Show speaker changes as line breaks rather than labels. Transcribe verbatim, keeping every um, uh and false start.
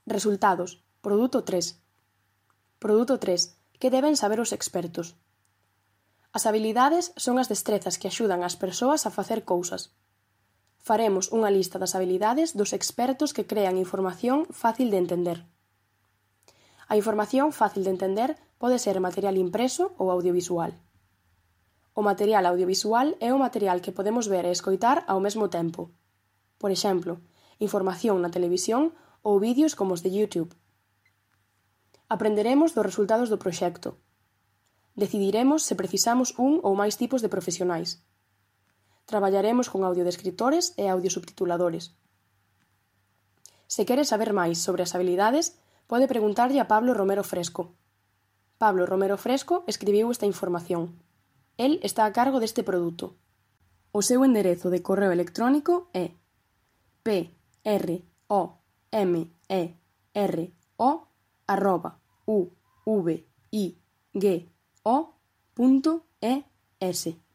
Resultados. Produto tres. Produto tres. Que deben saber os expertos? As habilidades son as destrezas que axudan ás persoas a facer cousas. Faremos unha lista das habilidades dos expertos que crean información fácil de entender. A información fácil de entender pode ser material impreso ou audiovisual. O material audiovisual é o material que podemos ver e escoitar ao mesmo tempo. Por exemplo, información na televisión ou vídeos como os de YouTube. Aprenderemos dos resultados do proxecto. Decidiremos se precisamos un ou máis tipos de profesionais. Traballaremos con audiodescriptores e audiosubtituladores. Se quere saber máis sobre as habilidades, pode preguntarlle a Pablo Romero Fresco. Pablo Romero Fresco escribiu esta información. El está a cargo deste produto. O seu enderezo de correo electrónico é p r o m e r o arroba u v i g o punto e s.